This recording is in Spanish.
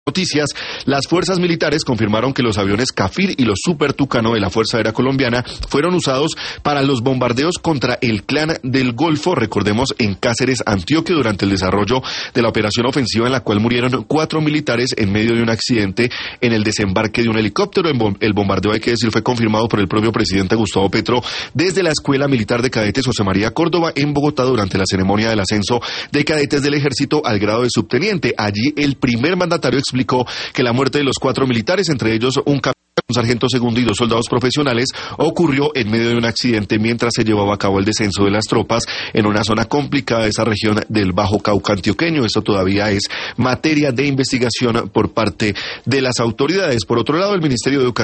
Noticias, las fuerzas militares confirmaron que los aviones Cafir y los Super Tucano de la Fuerza Aérea Colombiana fueron usados para los bombardeos contra el Clan del Golfo, recordemos, en Cáceres, Antioquia, durante el desarrollo de la operación ofensiva en la cual murieron 4 militares en medio de un accidente en el desembarque de un helicóptero. El bombardeo, hay que decir, fue confirmado por el propio presidente Gustavo Petro desde la Escuela Militar de Cadetes José María Córdoba en Bogotá durante la ceremonia del ascenso de cadetes del ejército al grado de subteniente. Allí el primer mandatario explicó que la muerte de los 4 militares, entre ellos un capitán, un sargento segundo y 2 soldados profesionales, ocurrió en medio de un accidente mientras se llevaba a cabo el descenso de las tropas en una zona complicada de esa región del Bajo Cauca antioqueño. Esto todavía es materia de investigación por parte de las autoridades. Por otro lado, el Ministerio de Educación